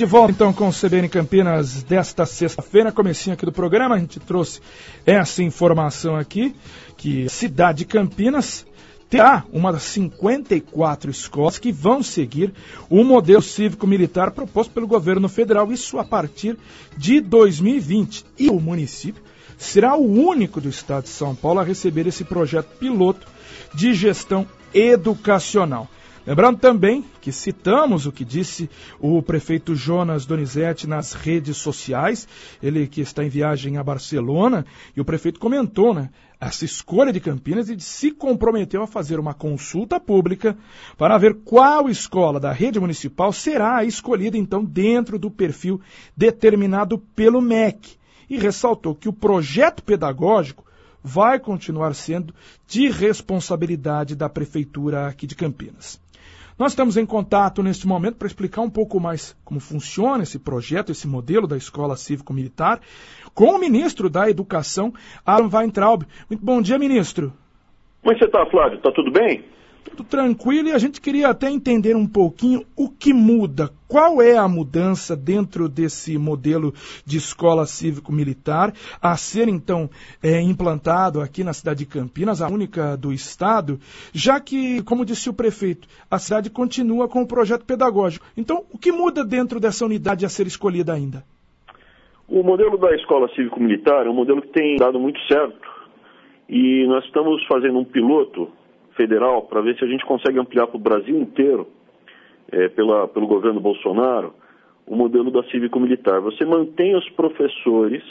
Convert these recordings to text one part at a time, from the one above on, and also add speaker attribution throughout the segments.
Speaker 1: De volta então com o CBN Campinas desta sexta-feira, comecinho aqui do programa, a gente trouxe essa informação aqui, que a cidade de Campinas terá uma das 54 escolas que vão seguir o modelo cívico-militar proposto pelo governo federal, isso a partir de 2020. E o município será o único do estado de São Paulo a receber esse projeto piloto de gestão educacional. Lembrando também que citamos o que disse o prefeito Jonas Donizete nas redes sociais, ele que está em viagem a Barcelona, e o prefeito comentou, essa escolha de Campinas e se comprometeu a fazer uma consulta pública para ver qual escola da rede municipal será escolhida, então, dentro do perfil determinado pelo MEC. E ressaltou que o projeto pedagógico vai continuar sendo de responsabilidade da prefeitura aqui de Campinas. Nós estamos em contato neste momento para explicar um pouco mais como funciona esse projeto, esse modelo da Escola Cívico-Militar, com o ministro da Educação, Alan Weintraub. Muito bom dia, ministro.
Speaker 2: Como é que você está, Flávio? Está tudo bem?
Speaker 1: Tudo tranquilo, e a gente queria até entender um pouquinho o que muda. Qual é a mudança dentro desse modelo de escola cívico-militar a ser, então, implantado aqui na cidade de Campinas, a única do estado, já que, como disse o prefeito, a cidade continua com o projeto pedagógico. Então, o que muda dentro dessa unidade a ser escolhida ainda?
Speaker 2: O modelo da escola cívico-militar é um modelo que tem dado muito certo, e nós estamos fazendo um piloto federal para ver se a gente consegue ampliar para o Brasil inteiro, pelo governo Bolsonaro, o modelo da cívico-militar. Você mantém os professores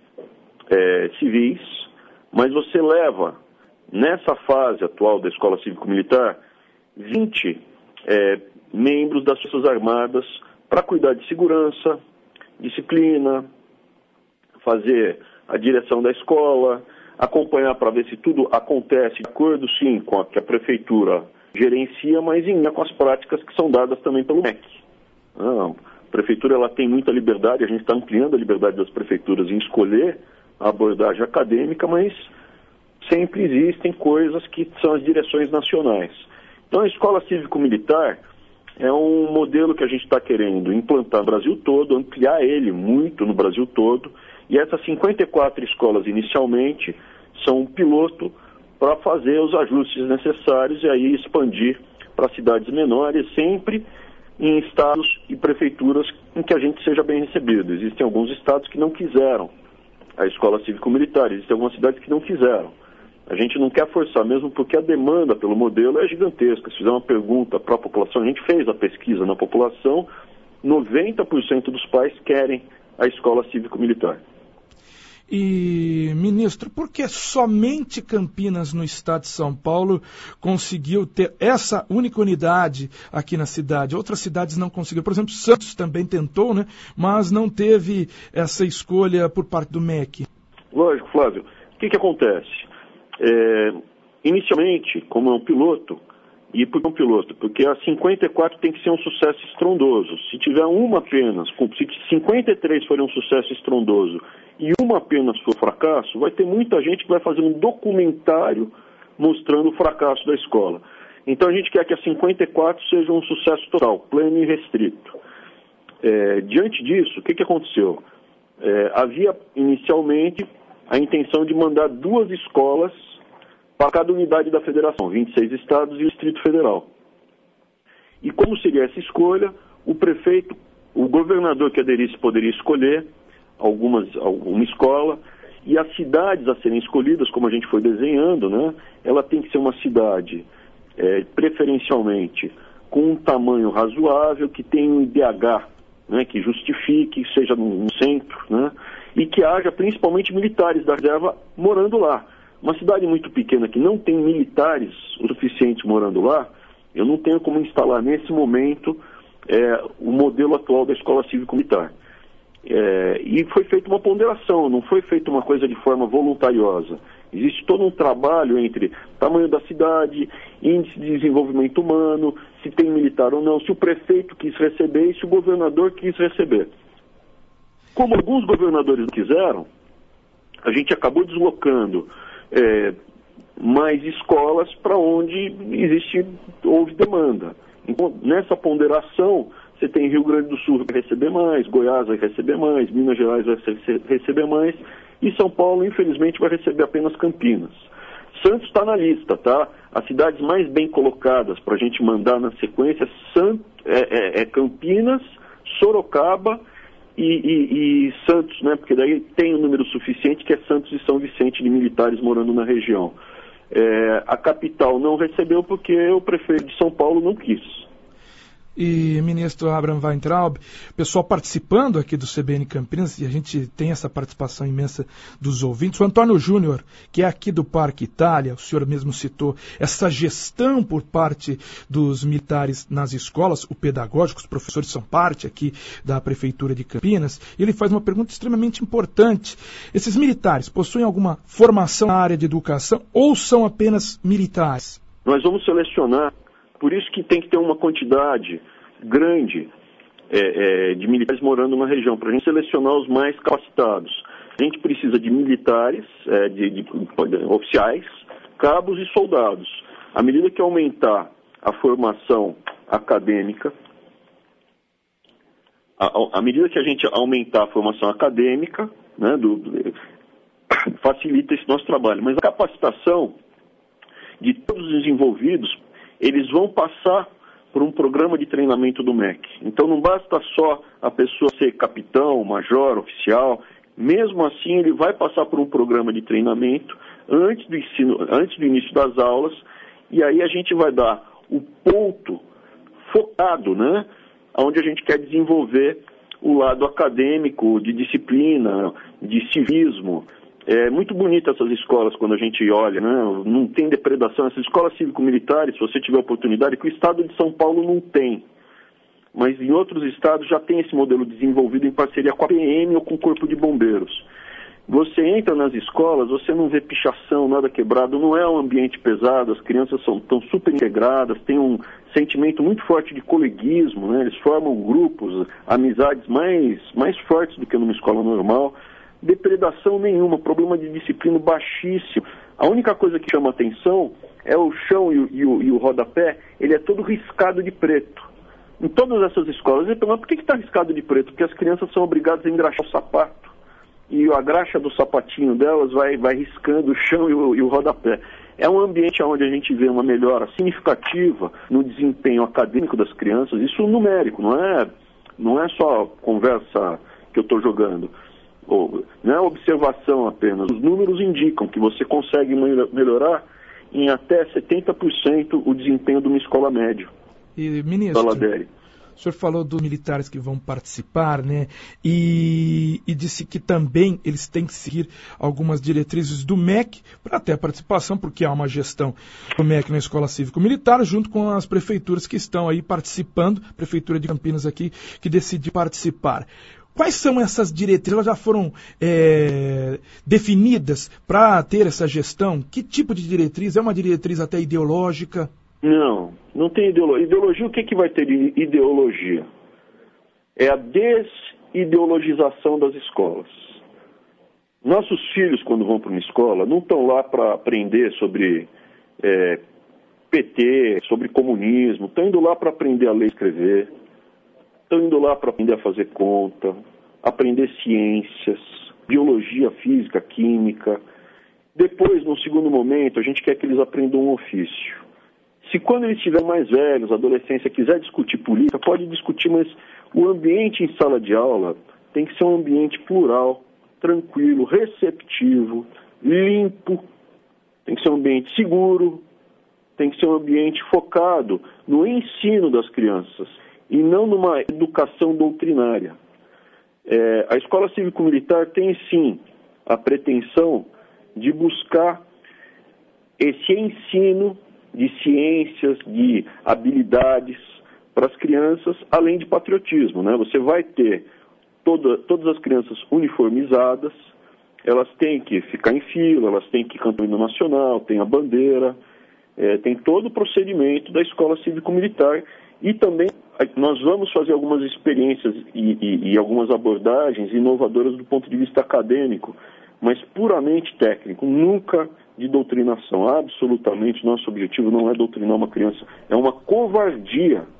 Speaker 2: civis, mas você leva, nessa fase atual da escola cívico-militar, 20 membros das Forças Armadas para cuidar de segurança, disciplina, fazer a direção da escola, acompanhar para ver se tudo acontece de acordo, sim, com o que a prefeitura gerencia, mas em linha com as práticas que são dadas também pelo MEC. A prefeitura ela tem muita liberdade, a gente está ampliando a liberdade das prefeituras em escolher a abordagem acadêmica, mas sempre existem coisas que são as direções nacionais. Então a escola cívico-militar é um modelo que a gente está querendo implantar no Brasil todo, ampliar ele muito no Brasil todo. E essas 54 escolas, inicialmente, são um piloto para fazer os ajustes necessários e aí expandir para cidades menores, sempre em estados e prefeituras em que a gente seja bem recebido. Existem alguns estados que não quiseram a escola cívico-militar, existem algumas cidades que não quiseram. A gente não quer forçar, mesmo porque a demanda pelo modelo é gigantesca. Se fizer uma pergunta para a população, a gente fez a pesquisa na população, 90% dos pais querem a escola cívico-militar.
Speaker 1: E, ministro, por que somente Campinas, no estado de São Paulo, conseguiu ter essa única unidade aqui na cidade? Outras cidades não conseguiram. Por exemplo, Santos também tentou, mas não teve essa escolha por parte do MEC.
Speaker 2: Lógico, Flávio. O que acontece? Inicialmente, como é um piloto, e por que um piloto? Porque as 54 tem que ser um sucesso estrondoso. Se tiver uma apenas, se 53 forem um sucesso estrondoso e uma apenas for fracasso, vai ter muita gente que vai fazer um documentário mostrando o fracasso da escola. Então a gente quer que as 54 sejam um sucesso total, pleno e restrito. Diante disso, o que aconteceu? Havia inicialmente a intenção de mandar 2 escolas para cada unidade da federação, 26 estados e o Distrito Federal. E como seria essa escolha, o prefeito, o governador que aderisse poderia escolher alguma escola, e as cidades a serem escolhidas, como a gente foi desenhando, ela tem que ser uma cidade, preferencialmente, com um tamanho razoável, que tenha um IDH, que justifique, seja no centro, e que haja principalmente militares da reserva morando lá. Uma cidade muito pequena que não tem militares o suficiente morando lá, eu não tenho como instalar nesse momento o modelo atual da escola cívico-militar. E foi feita uma ponderação, não foi feita uma coisa de forma voluntariosa. Existe todo um trabalho entre tamanho da cidade, índice de desenvolvimento humano, se tem militar ou não, se o prefeito quis receber e se o governador quis receber. Como alguns governadores não quiseram, a gente acabou deslocando mais escolas para onde houve demanda. Então, nessa ponderação, Você tem Rio Grande do Sul vai receber mais, Goiás vai receber mais, Minas Gerais vai receber mais, e São Paulo, infelizmente, vai receber apenas Campinas. Santos está na lista, tá? As cidades mais bem colocadas para a gente mandar na sequência é Campinas, Sorocaba e Santos, né? Porque daí tem um número suficiente que é Santos e São Vicente de militares morando na região. A capital não recebeu porque o prefeito de São Paulo não quis.
Speaker 1: E ministro Abraham Weintraub, pessoal participando aqui do CBN Campinas, e a gente tem essa participação imensa dos ouvintes. O Antônio Júnior, que é aqui do Parque Itália, o senhor mesmo citou essa gestão por parte dos militares nas escolas, o pedagógico, os professores são parte aqui da Prefeitura de Campinas, e ele faz uma pergunta extremamente importante. Esses militares possuem alguma formação na área de educação ou são apenas militares?
Speaker 2: Nós vamos selecionar. Por isso que tem que ter uma quantidade grande de militares morando na região, para a gente selecionar os mais capacitados. A gente precisa de militares, de oficiais, cabos e soldados. À medida que aumentar a formação acadêmica, à medida que a gente aumentar a formação acadêmica, né, facilita esse nosso trabalho. Mas a capacitação de todos os envolvidos, eles vão passar por um programa de treinamento do MEC. Então não basta só a pessoa ser capitão, major, oficial. Mesmo assim, ele vai passar por um programa de treinamento antes do início das aulas, e aí a gente vai dar o ponto focado, né, onde a gente quer desenvolver o lado acadêmico, de disciplina, de civismo. É muito bonita essas escolas quando a gente olha, né? Não tem depredação. Essas escolas cívico-militares, se você tiver oportunidade, que o estado de São Paulo não tem. Mas em outros estados já tem esse modelo desenvolvido em parceria com a PM ou com o Corpo de Bombeiros. Você entra nas escolas, você não vê pichação, nada quebrado, não é um ambiente pesado, as crianças estão super integradas, tem um sentimento muito forte de coleguismo, né? Eles formam grupos, amizades mais fortes do que numa escola normal. Depredação nenhuma, problema de disciplina baixíssimo. A única coisa que chama atenção é o chão e o rodapé, ele é todo riscado de preto. Em todas essas escolas, mas por que está riscado de preto? Porque as crianças são obrigadas a engraxar o sapato. E a graxa do sapatinho delas vai riscando o chão e o rodapé. É um ambiente onde a gente vê uma melhora significativa no desempenho acadêmico das crianças, isso numérico, não é só conversa que eu estou jogando. Não é observação apenas. Os números indicam que você consegue melhorar em até 70% o desempenho de uma escola média.
Speaker 1: E, ministro, o senhor falou dos militares que vão participar, né? E disse que também eles têm que seguir algumas diretrizes do MEC para ter a participação, porque há uma gestão do MEC na Escola Cívico-Militar, junto com as prefeituras que estão aí participando, a Prefeitura de Campinas aqui, que decide participar. Quais são essas diretrizes? Elas já foram definidas para ter essa gestão? Que tipo de diretriz? É uma diretriz até ideológica? Não tem ideologia. Ideologia, o que vai ter de ideologia?
Speaker 2: É a desideologização das escolas. Nossos filhos, quando vão para uma escola, não estão lá para aprender sobre PT, sobre comunismo, estão indo lá para aprender a ler e escrever. Estão indo lá para aprender a fazer conta, aprender ciências, biologia, física, química. Depois, no segundo momento, a gente quer que eles aprendam um ofício. Se quando eles estiverem mais velhos, a adolescência quiser discutir política, pode discutir, mas o ambiente em sala de aula tem que ser um ambiente plural, tranquilo, receptivo, limpo, tem que ser um ambiente seguro, tem que ser um ambiente focado no ensino das crianças e não numa educação doutrinária. A Escola Cívico-Militar tem, sim, a pretensão de buscar esse ensino de ciências, de habilidades para as crianças, além de patriotismo, né? Você vai ter todas as crianças uniformizadas, elas têm que ficar em fila, elas têm que cantar o hino nacional, tem a bandeira, tem todo o procedimento da Escola Cívico-Militar. E também nós vamos fazer algumas experiências e algumas abordagens inovadoras do ponto de vista acadêmico, mas puramente técnico, nunca de doutrinação. Absolutamente, nosso objetivo não é doutrinar uma criança. É uma covardia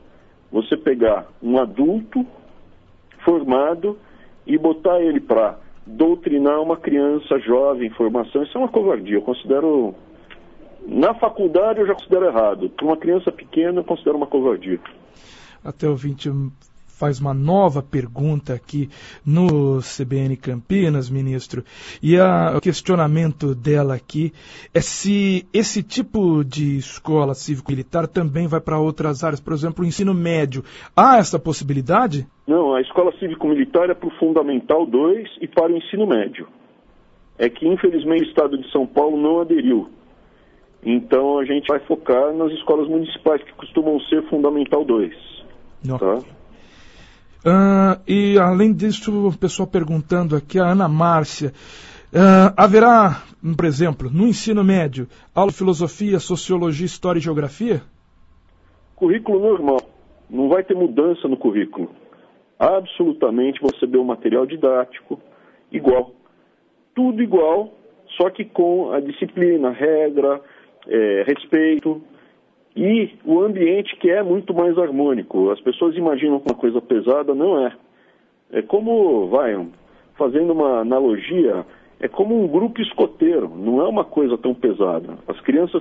Speaker 2: você pegar um adulto formado e botar ele para doutrinar uma criança jovem em formação. Isso é uma covardia. Eu considero, na faculdade eu já considero errado. Para uma criança pequena eu considero uma covardia.
Speaker 1: Até o ouvinte faz uma nova pergunta aqui no CBN Campinas, ministro, e o questionamento dela aqui é se esse tipo de escola cívico-militar também vai para outras áreas, por exemplo, o ensino médio. Há essa possibilidade?
Speaker 2: Não, a escola cívico-militar é para o Fundamental 2 e para o ensino médio. É que, infelizmente, o Estado de São Paulo não aderiu. Então, a gente vai focar nas escolas municipais, que costumam ser Fundamental 2. Tá?
Speaker 1: E além disso, o pessoal perguntando aqui, a Ana Márcia, haverá, por exemplo, no ensino médio, aula de filosofia, sociologia, história e geografia?
Speaker 2: Currículo normal. Não vai ter mudança no currículo. Absolutamente você deu um material didático igual. Tudo igual, só que com a disciplina, regra, respeito. E o ambiente que é muito mais harmônico. As pessoas imaginam que uma coisa pesada, não é. É como, fazendo uma analogia, é como um grupo escoteiro, não é uma coisa tão pesada. As crianças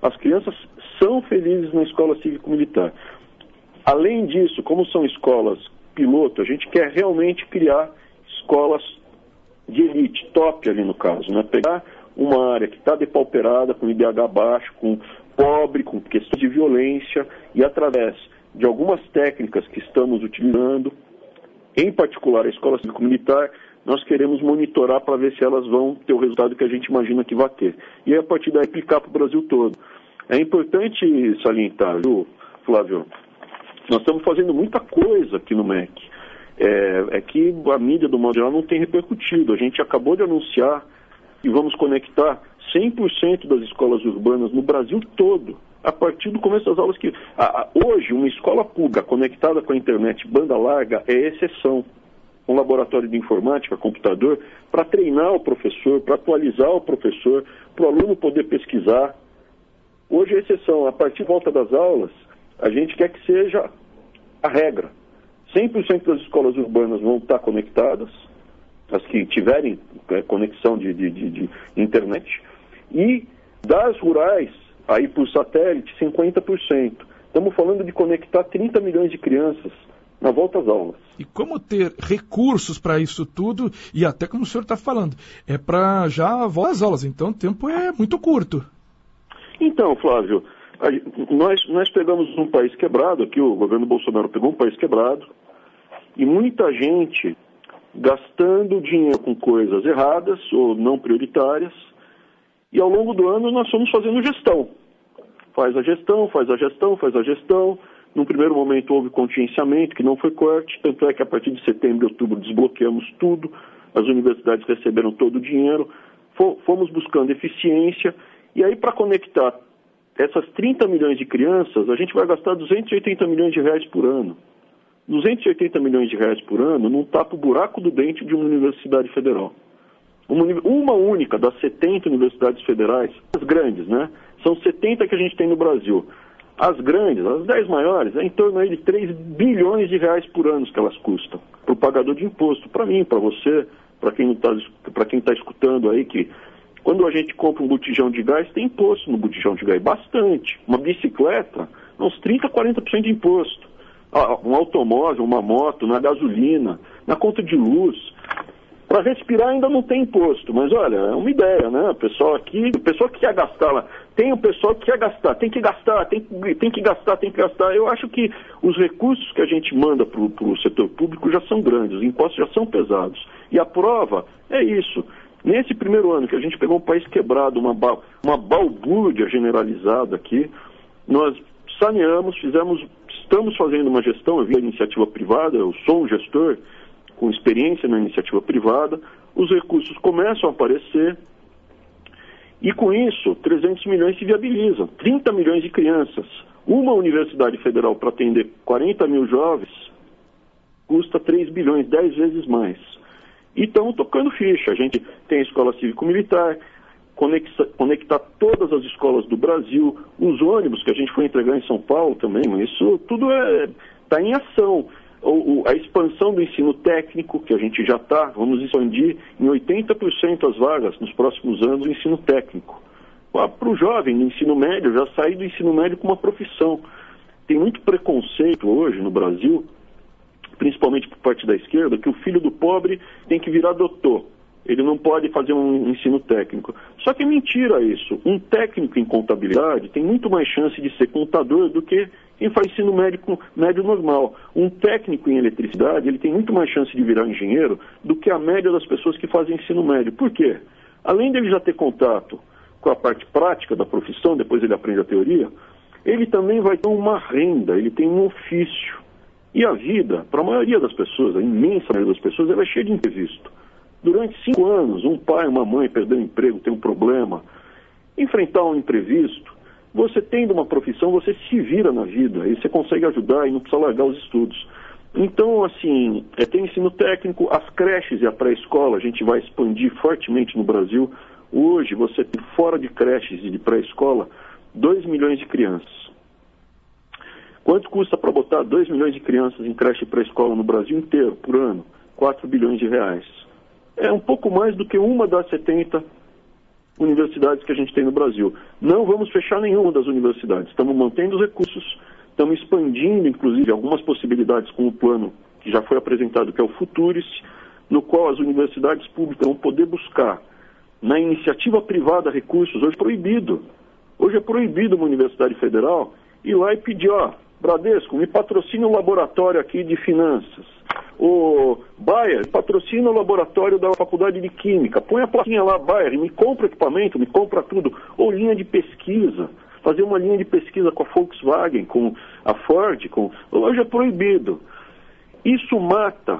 Speaker 2: são felizes na escola cívico-militar. Além disso, como são escolas piloto, a gente quer realmente criar escolas de elite, top ali no caso, né? Pegar uma área que está depauperada, com IDH baixo, com pobre, com questões de violência, e através de algumas técnicas que estamos utilizando, em particular a escola cívico-militar, nós queremos monitorar para ver se elas vão ter o resultado que a gente imagina que vai ter. E aí, a partir daí, aplicar para o Brasil todo. É importante salientar, viu, Flávio? Nós estamos fazendo muita coisa aqui no MEC. É que a mídia, do modo geral, não tem repercutido. A gente acabou de anunciar e vamos conectar 100% das escolas urbanas no Brasil todo, a partir do começo das aulas. Hoje, uma escola pública conectada com a internet banda larga é exceção. Um laboratório de informática, computador, para treinar o professor, para atualizar o professor, para o aluno poder pesquisar. Hoje é exceção. A partir da volta das aulas, a gente quer que seja a regra. 100% das escolas urbanas vão estar conectadas, as que tiverem conexão de internet, e das rurais, aí por satélite, 50%. Estamos falando de conectar 30 milhões de crianças na volta às aulas.
Speaker 1: E como ter recursos para isso tudo, e até como o senhor está falando, é para já voltar às aulas, então o tempo é muito curto.
Speaker 2: Então, Flávio, nós pegamos um país quebrado, aqui o governo Bolsonaro pegou um país quebrado, e muita gente gastando dinheiro com coisas erradas ou não prioritárias, e ao longo do ano nós fomos fazendo gestão. Faz a gestão. Num primeiro momento houve contingenciamento, que não foi corte, tanto é que a partir de setembro e outubro desbloqueamos tudo, as universidades receberam todo o dinheiro, fomos buscando eficiência, e aí para conectar essas 30 milhões de crianças, a gente vai gastar 280 milhões de reais por ano. 280 milhões de reais por ano não tapa o buraco do dente de uma universidade federal. Uma única das 70 universidades federais, as grandes, né? São 70 que a gente tem no Brasil. As grandes, as 10 maiores, é em torno aí de 3 bilhões de reais por ano que elas custam. Para o pagador de imposto, para mim, para você, para quem está escutando aí, que quando a gente compra um botijão de gás, tem imposto no botijão de gás, bastante. Uma bicicleta, uns 30%, 40% de imposto. Um automóvel, uma moto, na gasolina, na conta de luz. Para respirar ainda não tem imposto, mas olha, é uma ideia, né? O pessoal que quer gastar lá, tem o pessoal que quer gastar, tem que gastar. Eu acho que os recursos que a gente manda para o setor público já são grandes, os impostos já são pesados. E a prova é isso. Nesse primeiro ano que a gente pegou um país quebrado, uma balbúrdia generalizada aqui, nós saneamos, estamos fazendo uma gestão, eu vi a iniciativa privada, eu sou um gestor com experiência na iniciativa privada, os recursos começam a aparecer e com isso 300 milhões se viabilizam, 30 milhões de crianças. Uma universidade federal para atender 40 mil jovens custa 3 bilhões, 10 vezes mais. E estamos tocando ficha, a gente tem a escola cívico-militar, conectar todas as escolas do Brasil, os ônibus que a gente foi entregar em São Paulo também, isso tudo está em ação. A expansão do ensino técnico, que a gente já está, vamos expandir em 80% as vagas nos próximos anos do ensino técnico. Para o jovem no ensino médio, já sair do ensino médio com uma profissão. Tem muito preconceito hoje no Brasil, principalmente por parte da esquerda, que o filho do pobre tem que virar doutor. Ele não pode fazer um ensino técnico. Só que é mentira isso. Um técnico em contabilidade tem muito mais chance de ser contador do que quem faz ensino médio normal. Um técnico em eletricidade, ele tem muito mais chance de virar engenheiro do que a média das pessoas que fazem ensino médio. Por quê? Além dele já ter contato com a parte prática da profissão, depois ele aprende a teoria, ele também vai ter uma renda, ele tem um ofício. E a vida, para a maioria das pessoas, a imensa maioria das pessoas, ela é cheia de imprevisto. Durante 5 anos, um pai, uma mãe perdeu o emprego, tem um problema. Enfrentar um imprevisto, você tendo uma profissão, você se vira na vida, e você consegue ajudar e não precisa largar os estudos. Então, assim, tem ensino técnico, as creches e a pré-escola, a gente vai expandir fortemente no Brasil. Hoje, você tem fora de creches e de pré-escola, 2 milhões de crianças. Quanto custa para botar 2 milhões de crianças em creche e pré-escola no Brasil inteiro, por ano? 4 bilhões de reais. É um pouco mais do que uma das 70 universidades que a gente tem no Brasil. Não vamos fechar nenhuma das universidades. Estamos mantendo os recursos, estamos expandindo, inclusive, algumas possibilidades com o plano que já foi apresentado, que é o Futuris, no qual as universidades públicas vão poder buscar na iniciativa privada recursos. Hoje é proibido. Hoje é proibido uma universidade federal ir lá e pedir, Bradesco, me patrocina o laboratório aqui de finanças. O Bayer, patrocina o laboratório da Faculdade de Química. Põe a plaquinha lá, Bayer, me compra equipamento, me compra tudo. Ou linha de pesquisa. Fazer uma linha de pesquisa com a Volkswagen, com a Ford. Hoje é proibido. Isso mata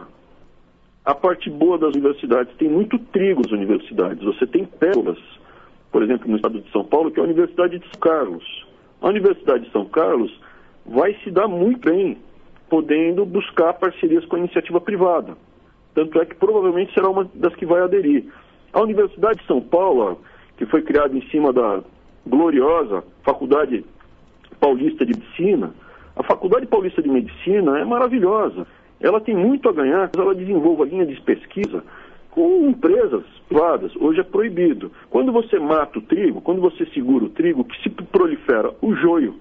Speaker 2: a parte boa das universidades. Tem muito trigo nas universidades. Você tem pérolas, por exemplo, no estado de São Paulo, que é a Universidade de São Carlos. A Universidade de São Carlos vai se dar muito bem, podendo buscar parcerias com a iniciativa privada. Tanto é que provavelmente será uma das que vai aderir. A Universidade de São Paulo, que foi criada em cima da gloriosa Faculdade Paulista de Medicina, a Faculdade Paulista de Medicina é maravilhosa. Ela tem muito a ganhar, mas ela desenvolve a linha de pesquisa com empresas privadas. Hoje é proibido. Quando você mata o trigo, quando você segura o trigo, que se prolifera o joio.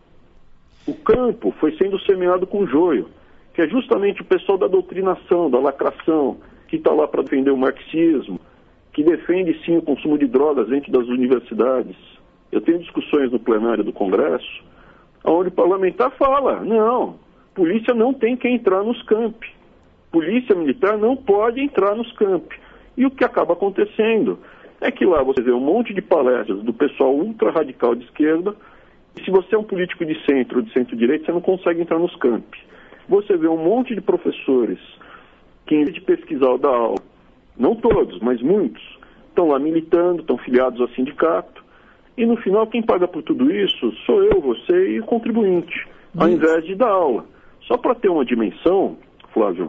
Speaker 2: O campo foi sendo semeado com joio, que é justamente o pessoal da doutrinação, da lacração, que está lá para defender o marxismo, que defende sim o consumo de drogas dentro das universidades. Eu tenho discussões no plenário do Congresso, onde o parlamentar fala, não, polícia não tem que entrar nos campi. Polícia militar não pode entrar nos campi. E o que acaba acontecendo é que lá você vê um monte de palestras do pessoal ultra-radical de esquerda. Se você é um político de centro ou de centro-direita, você não consegue entrar nos campi. Você vê um monte de professores que, em vez de pesquisar ou dar aula, não todos, mas muitos, estão lá militando, estão filiados ao sindicato, e no final quem paga por tudo isso sou eu, você e o contribuinte, ao invés de dar aula. Só para ter uma dimensão, Flávio,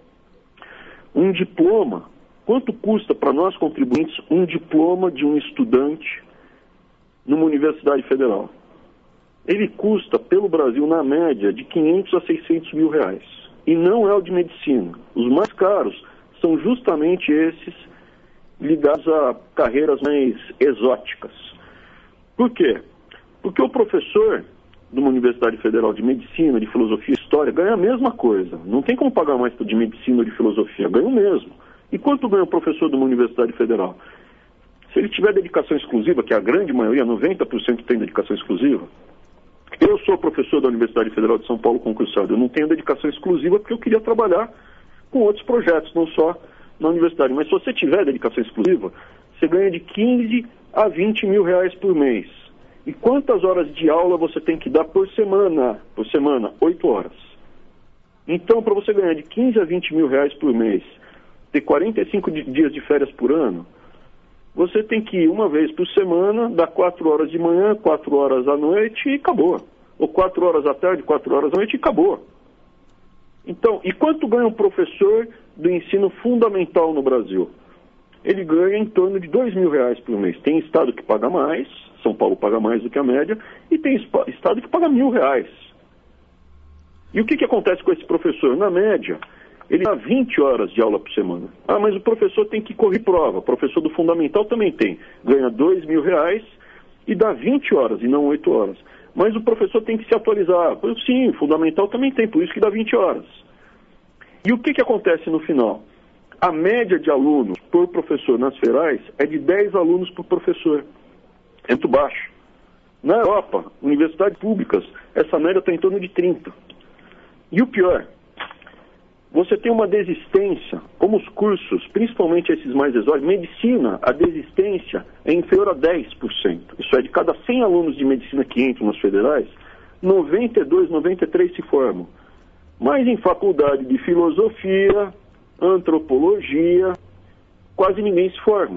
Speaker 2: um diploma, quanto custa para nós contribuintes um diploma de um estudante numa universidade federal? Ele custa, pelo Brasil, na média, de 500 a 600 mil reais. E não é o de medicina. Os mais caros são justamente esses ligados a carreiras mais exóticas. Por quê? Porque o professor de uma universidade federal de medicina, de filosofia e história, ganha a mesma coisa. Não tem como pagar mais de medicina ou de filosofia, ganha o mesmo. E quanto ganha o professor de uma universidade federal? Se ele tiver dedicação exclusiva, que a grande maioria, 90% tem dedicação exclusiva, eu sou professor da Universidade Federal de São Paulo concursado. Eu não tenho dedicação exclusiva porque eu queria trabalhar com outros projetos, não só na universidade. Mas se você tiver dedicação exclusiva, você ganha de 15 a 20 mil reais por mês. E quantas horas de aula você tem que dar por semana? Por semana, 8 horas. Então, para você ganhar de 15 a 20 mil reais por mês, ter 45 dias de férias por ano, você tem que ir uma vez por semana, dar 4 horas de manhã, 4 horas à noite e acabou. Ou 4 horas à tarde, 4 horas à noite e acabou. Então, e quanto ganha um professor do ensino fundamental no Brasil? Ele ganha em torno de 2 mil reais por mês. Tem estado que paga mais, São Paulo paga mais do que a média, e tem estado que paga 1.000 reais. E o que acontece com esse professor? Na média, ele dá 20 horas de aula por semana. Ah, mas o professor tem que correr prova. O professor do fundamental também tem. Ganha R$2.000 e dá 20 horas e não 8 horas. Mas o professor tem que se atualizar. Sim, o fundamental também tem, por isso que dá 20 horas. E o que acontece no final? A média de alunos por professor nas federais é de 10 alunos por professor. É muito baixo. Na Europa, universidades públicas, essa média está em torno de 30. E o pior, você tem uma desistência, como os cursos, principalmente esses mais exóticos, medicina, a desistência é inferior a 10%. Isso é, de cada 100 alunos de medicina que entram nas federais, 92, 93 se formam. Mas em faculdade de filosofia, antropologia, quase ninguém se forma.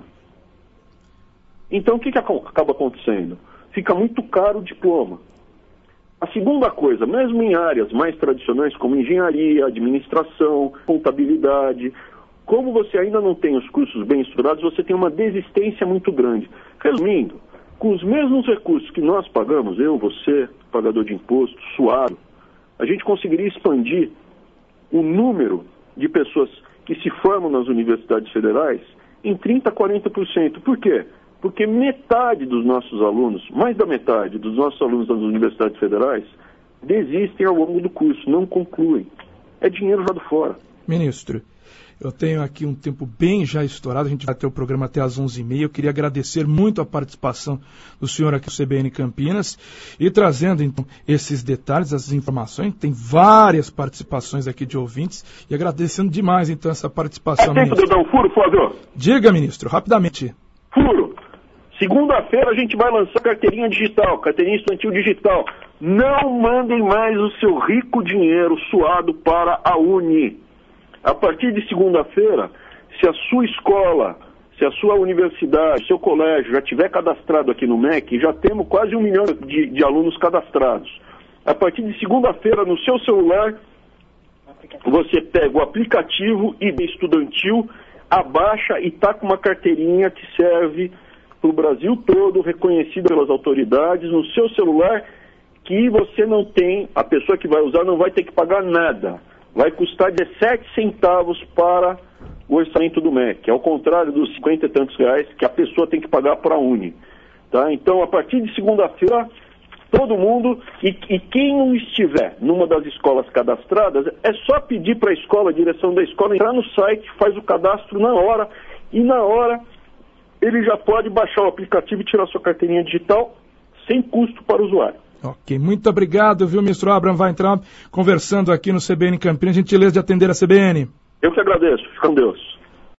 Speaker 2: Então o que acaba acontecendo? Fica muito caro o diploma. A segunda coisa, mesmo em áreas mais tradicionais como engenharia, administração, contabilidade, como você ainda não tem os cursos bem estruturados, você tem uma desistência muito grande. Resumindo, com os mesmos recursos que nós pagamos, eu, você, pagador de imposto, suado, a gente conseguiria expandir o número de pessoas que se formam nas universidades federais em 30% a 40%. Por quê? Porque metade dos nossos alunos, mais da metade dos nossos alunos das universidades federais, desistem ao longo do curso, não concluem. É dinheiro jogado fora.
Speaker 1: Ministro, eu tenho aqui um tempo bem já estourado, a gente vai ter o programa até às 11h30. Eu queria agradecer muito a participação do senhor aqui no CBN Campinas e trazendo então esses detalhes, essas informações. Tem várias participações aqui de ouvintes e agradecendo demais então essa participação.
Speaker 2: É tempo de eu dar um furo, Flávio?
Speaker 1: Diga, ministro, rapidamente.
Speaker 2: Furo. Segunda-feira a gente vai lançar carteirinha digital, carteirinha estudantil digital. Não mandem mais o seu rico dinheiro suado para a Uni. A partir de segunda-feira, se a sua escola, se a sua universidade, seu colégio já tiver cadastrado aqui no MEC, já temos quase 1 milhão de alunos cadastrados. A partir de segunda-feira, no seu celular, você pega o aplicativo ID Estudantil, abaixa e está com uma carteirinha que serve para o Brasil todo, reconhecida pelas autoridades, no seu celular, que você não tem, a pessoa que vai usar não vai ter que pagar nada. Vai custar 17 centavos para o orçamento do MEC, ao contrário dos 50 e tantos reais que a pessoa tem que pagar para a Uni. Tá? Então, a partir de segunda-feira, todo mundo, e quem não estiver numa das escolas cadastradas, é só pedir para a escola, a direção da escola, entrar no site, faz o cadastro na hora, e na hora ele já pode baixar o aplicativo e tirar sua carteirinha digital sem custo para o usuário.
Speaker 1: Ok, muito obrigado, viu, ministro Abraham Weintraub, conversando aqui no CBN Campinas. Gentileza de atender a CBN.
Speaker 2: Eu que agradeço. Fica com Deus.